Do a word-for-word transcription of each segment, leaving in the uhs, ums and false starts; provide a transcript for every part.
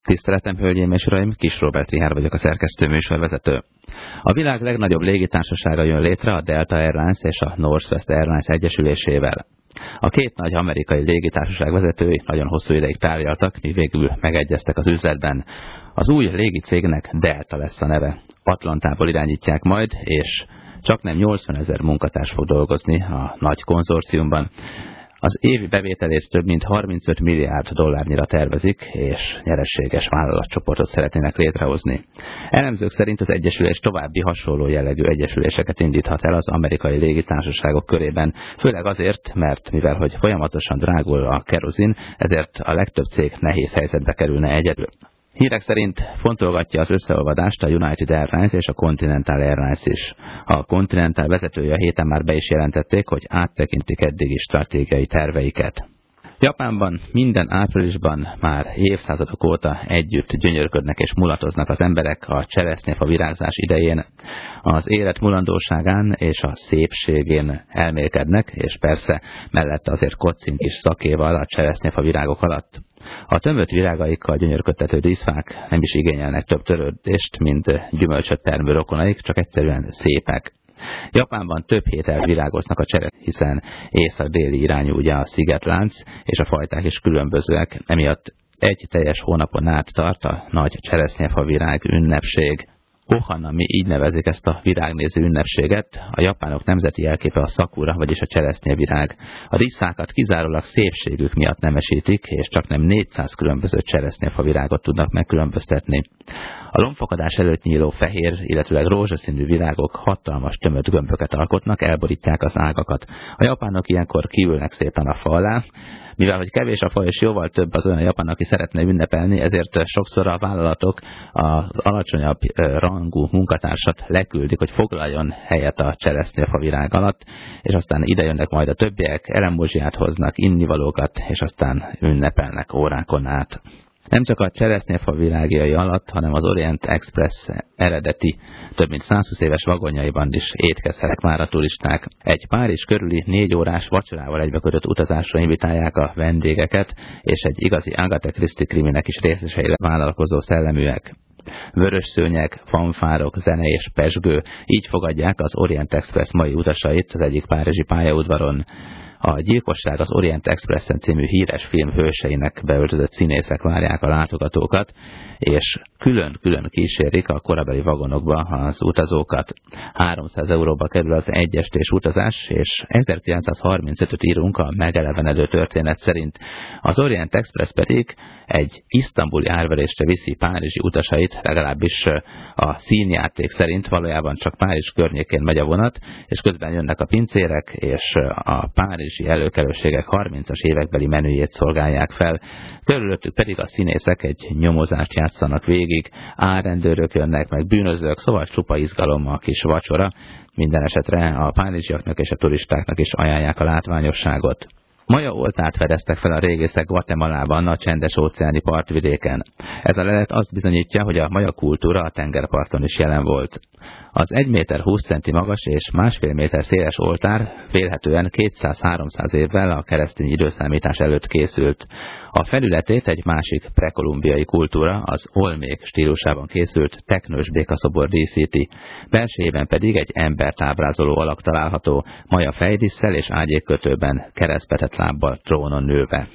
Tiszteletem, hölgyeim és uraim, Kis Róbert Richárd vagyok, a szerkesztő műsorvezető. A világ legnagyobb légitársasága jön létre a Delta Airlines és a Northwest Airlines egyesülésével. A két nagy amerikai légitársaság vezetői nagyon hosszú ideig tárgyaltak, míg végül megegyeztek az üzletben. Az új légicégnek Delta lesz a neve. Atlantából irányítják majd, és csaknem nyolcvanezer munkatárs fog dolgozni a nagy konzorciumban. Az évi bevételét több mint harmincöt milliárd dollárnyira tervezik, és nyereséges vállalatcsoportot szeretnének létrehozni. Elemzők szerint az egyesülés további hasonló jellegű egyesüléseket indíthat el az amerikai légitársaságok körében, főleg azért, mert mivel hogy folyamatosan drágul a kerozin, ezért a legtöbb cég nehéz helyzetbe kerülne egyedül. Hírek szerint fontolgatja az összeolvadást a United Airlines és a Continental Airlines is. A Continental vezetője a héten már be is jelentették, hogy áttekintik eddigi stratégiai terveiket. Japánban minden áprilisban már évszázadok óta együtt gyönyörködnek és mulatoznak az emberek a cseresznyefa virágzás idején. Az élet mulandóságán és a szépségén elmélkednek, és persze mellette azért kocink is szakéval a cseresznyefa virágok alatt. A tömött virágaikkal gyönyörködtető díszfák nem is igényelnek több törődést, mint gyümölcsöt termő rokonaik, csak egyszerűen szépek. Japánban több héten virágoznak a cseresznye, hiszen észak-déli irányú ugye a szigetlánc, és a fajták is különbözőek, emiatt egy teljes hónapon át tart a nagy cseresznyefa virág ünnepség. Ohanami, így nevezik ezt a virágnéző ünnepséget, a japánok nemzeti jelképe a szakura, vagyis a cseresznyevirág. A díszákat kizárólag szépségük miatt nemesítik, és csaknem négyszáz különböző cseresznyefa virágot tudnak megkülönböztetni. A lombfakadás előtt nyíló fehér, illetőleg rózsaszínű virágok hatalmas tömött gömböket alkotnak, elborítják az ágakat. A japánok ilyenkor kiülnek szépen a fa alá. Mivel hogy kevés a fa és jóval több az olyan japán, aki szeretne ünnepelni, ezért sokszor a vállalatok az alacsonyabb rangú munkatársat leküldik, hogy foglaljon helyet a cseresznyefa virág alatt, és aztán ide jönnek majd a többiek, elemózsiát hoznak, innivalókat, és aztán ünnepelnek órákon át. Nem csak a cseresznyefa virágjai alatt, hanem az Orient Express eredeti, több mint százhúsz éves vagonjaiban is étkezhetnek már a turisták. Egy Párizs körüli négy órás vacsorával egybekötött utazásra invitálják a vendégeket, és egy igazi Agatha Christie kriminek is részesei vállalkozó szelleműek. Vörös szőnyeg, fanfárok, zene és pezsgő, így fogadják az Orient Express mai utasait az egyik párizsi pályaudvaron. A Gyilkosság az Orient Expressen című híres film hőseinek beöltözött színészek várják a látogatókat, és külön-külön kísérik a korabeli vagonokba az utazókat. háromszáz euróba kerül az egyestés utazás, és ezerkilencszázharmincötöt írunk a megelevenedő történet szerint. Az Orient Express pedig egy isztambuli árverésre viszi párizsi utasait, legalábbis a színjáték szerint valójában csak Párizs környékén megy a vonat, és közben jönnek a pincérek, és a párizsi előkelőségek harmincas évekbeli menüjét szolgálják fel. Körülöttük pedig a színészek egy nyomozást játszanak végig, árrendőrök jönnek, meg bűnözők, szóval csupa izgalom a kis vacsora. Minden esetre a párizsiaknak és a turistáknak is ajánlják a látványosságot. Maja oltát fedeztek fel a régészek Guatemalában, a csendes-óceáni partvidéken. Ez a lelet azt bizonyítja, hogy a maja kultúra a tengerparton is jelen volt. Az egy méter húsz centi magas és másfél méter széles oltár vélhetően kétszáz-háromszáz évvel a keresztény időszámítás előtt készült. A felületét egy másik prekolumbiai kultúra, az olmék stílusában készült teknős békaszobor díszíti. Belsejében pedig egy embert ábrázoló alak található, maja fejdísszel és ágyékkötőben, keresztbetett lábbal trónon nőve.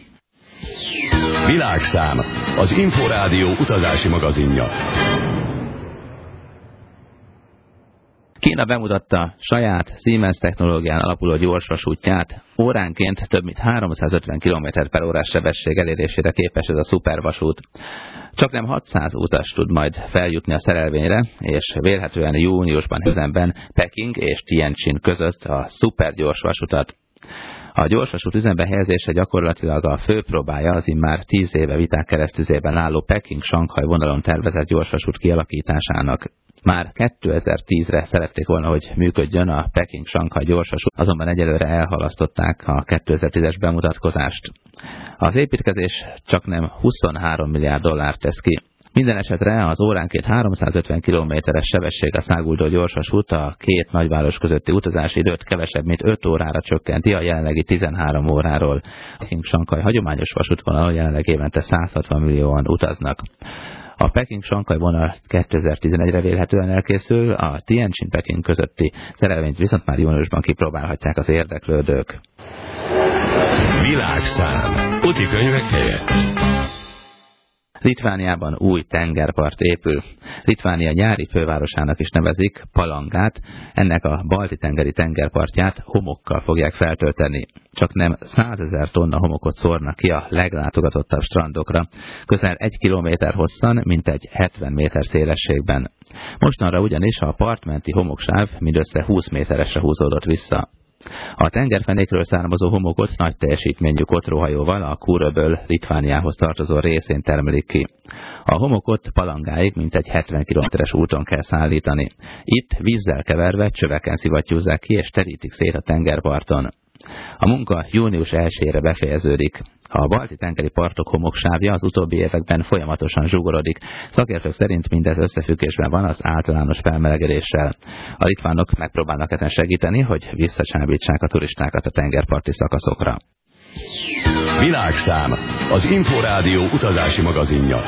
Világszám, az Inforádió utazási magazinja. Kína bemutatta saját Siemens technológián alapuló gyorsvasútját, óránként több mint háromszázötven kilométer per órás sebesség elérésére képes ez a szupervasút. Csaknem hatszáz utas tud majd feljutni a szerelvényre, és vélhetően júniusban üzemben Peking és Tianjin között a szupergyorsvasutat. A gyorsvasút üzembe helyezése gyakorlatilag a fő próbája az immár tíz éve viták keresztüzében álló Peking-Sanghaj vonalon tervezett gyorsvasút kialakításának. Már kétezer-tízre szerették volna, hogy működjön a Peking-Sanghaj gyorsvasút, azonban egyelőre elhalasztották a kétezer-tízes bemutatkozást. Az építkezés csaknem huszonhárom milliárd dollárt tesz ki. Minden esetre az óránként háromszázötven kilométeres sebességre száguldó gyorsvasút a két nagyváros közötti utazási időt kevesebb, mint öt órára csökkenti a jelenlegi tizenhárom óráról. Peking-Sankaj hagyományos vasútvonalon jelenleg évente száz hatvan millióan utaznak. A Peking-Sankaj vonal kétezer-tizenegyre vélhetően elkészül, a Tianjin-Peking közötti szerelvényt viszont már júniusban kipróbálhatják az érdeklődők. Világszám. Úti könyvek helyett. Litvániában új tengerpart épül. Litvánia nyári fővárosának is nevezik, Palangát, ennek a balti-tengeri tengerpartját homokkal fogják feltölteni. Csak nem százezer tonna homokot szórnak ki a leglátogatottabb strandokra, közel egy kilométer hosszan, mintegy hetven méter szélességben. Mostanra ugyanis a partmenti homoksáv mindössze húsz méteresre húzódott vissza. A tengerfenékről származó homokot nagy teljesítményű kotróhajóval a Kúröböl Litvániához tartozó részén termelik ki. A homokot Palangáig mintegy hetven kilométeres úton kell szállítani. Itt vízzel keverve csöveken szivattyúzzák ki és terítik szét a tengerparton. A munka június elsejére befejeződik. A balti-tengeri partok homoksávja az utóbbi években folyamatosan zsugorodik. Szakértők szerint mindez összefüggésben van az általános felmelegedéssel. A litvánok megpróbálnak ezen segíteni, hogy visszacsábítsák a turistákat a tengerparti szakaszokra. Világszám. Az Inforádió utazási magazinja.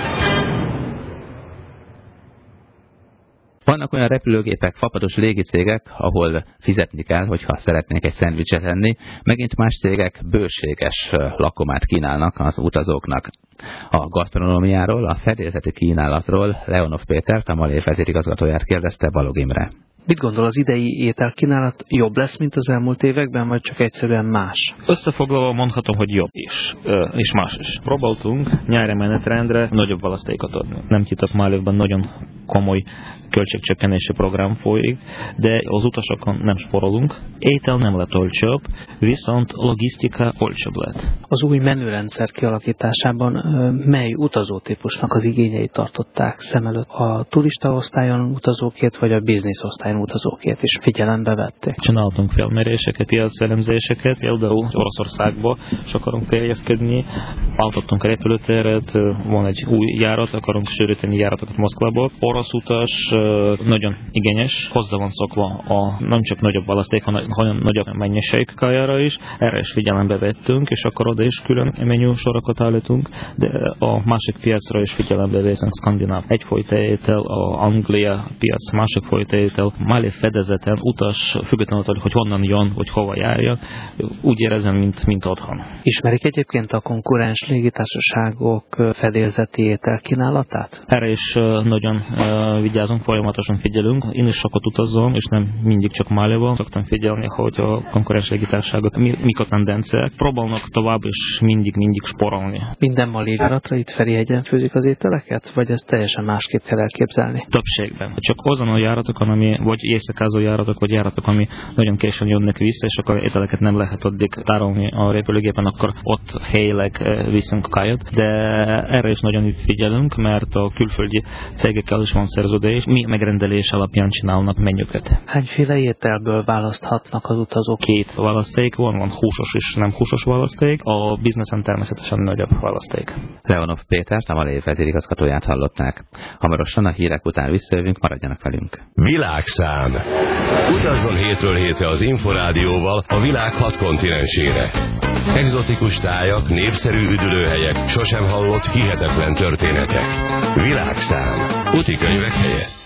Vannak olyan repülőgépek, fapados légicégek, ahol fizetni kell, hogyha szeretnék egy szendvicset enni, megint más cégek bőséges lakomát kínálnak az utazóknak. A gasztronómiáról, a fedélzeti kínálatról Leonov Pétert, a Malév vezérigazgatóját kérdezte Balog Imre. Mit gondol, az idei ételkínálat jobb lesz, mint az elmúlt években, vagy csak egyszerűen más? Összefoglalva mondhatom, hogy jobb is, és más is. Próbáltunk nyári menetrendre nagyobb választékot adni. Nem titok, Malévban nagyon komoly költségcsökkenési program folyik, de az utasokon nem sporolunk. Étel nem lett olcsóbb, viszont logisztika olcsóbb lett. Az új menürendszer kialakításában mely utazótípusnak az igényeit tartották szem előtt? A turista osztályon utazókét, vagy a biznisz osztályon utazókét is figyelembe vették? Csináltunk felméréseket, piacelemzéseket, például Oroszországba és akarunk terjeszkedni, váltottunk a repülőteret, van egy új járat, akarunk sűríteni járatokat Moszkvába. Orosz utas nagyon igényes, hozzá van szokva a nem csak nagyobb választék, hanem nagyobb mennyiség kajára is. Erre is figyelembe vettünk, és akkor oda is külön menü sorokat állítunk, de a másik piacra is figyelembe veszünk, skandináv egyfajta étel, a Anglia piac másik fajta étel, Malév fedezeten utas, függetlenül, hogy honnan jön, vagy hova járja, úgy érezem, mint, mint otthon. Ismerik egyébként a konkurens légitársaságok fedélzeti ételkínálatát? Erre is nagyon vigyázunk, folyamatosan figyelünk. Én is sokat utazom, és nem mindig csak Malévban. Szoktam figyelni, hogy a konkurens légitársaságok mik a tendenciák. Próbálnak tovább is mindig-mindig sporolni. Minden malévjáratra itt Ferihegyen főzik az ételeket, vagy ezt teljesen másképp kell elképzelni? Többségben. Csak azon a járatokon, ami vagy éjszakázó járatok, vagy járatok, ami nagyon későn jönnek vissza, és akkor ételeket nem lehet addig tárolni a repülőgépen, akkor ott helyileg viszünk kájat. De erre is nagyon figyelünk, mert a külföldi cégekkel is van szerződés. Mi megrendelés alapján csinálnak menüket. Hányféle ételből választhatnak az utazók? Két választék van, van húsos és nem húsos választék. A bizneszen természetesen nagyobb választék. Leonov Pétert, a Malév vezérigazgatóját hallották. Hamarosan a hírek után visszajövünk, maradjanak velünk. Világszám. Utazzon hétről hétre az Inforádióval a világ hat kontinensére. Egzotikus tájak, népszerű üdülőhelyek, sosem hallott hihetetlen történetek. Világszám. Úti könyvek helyett.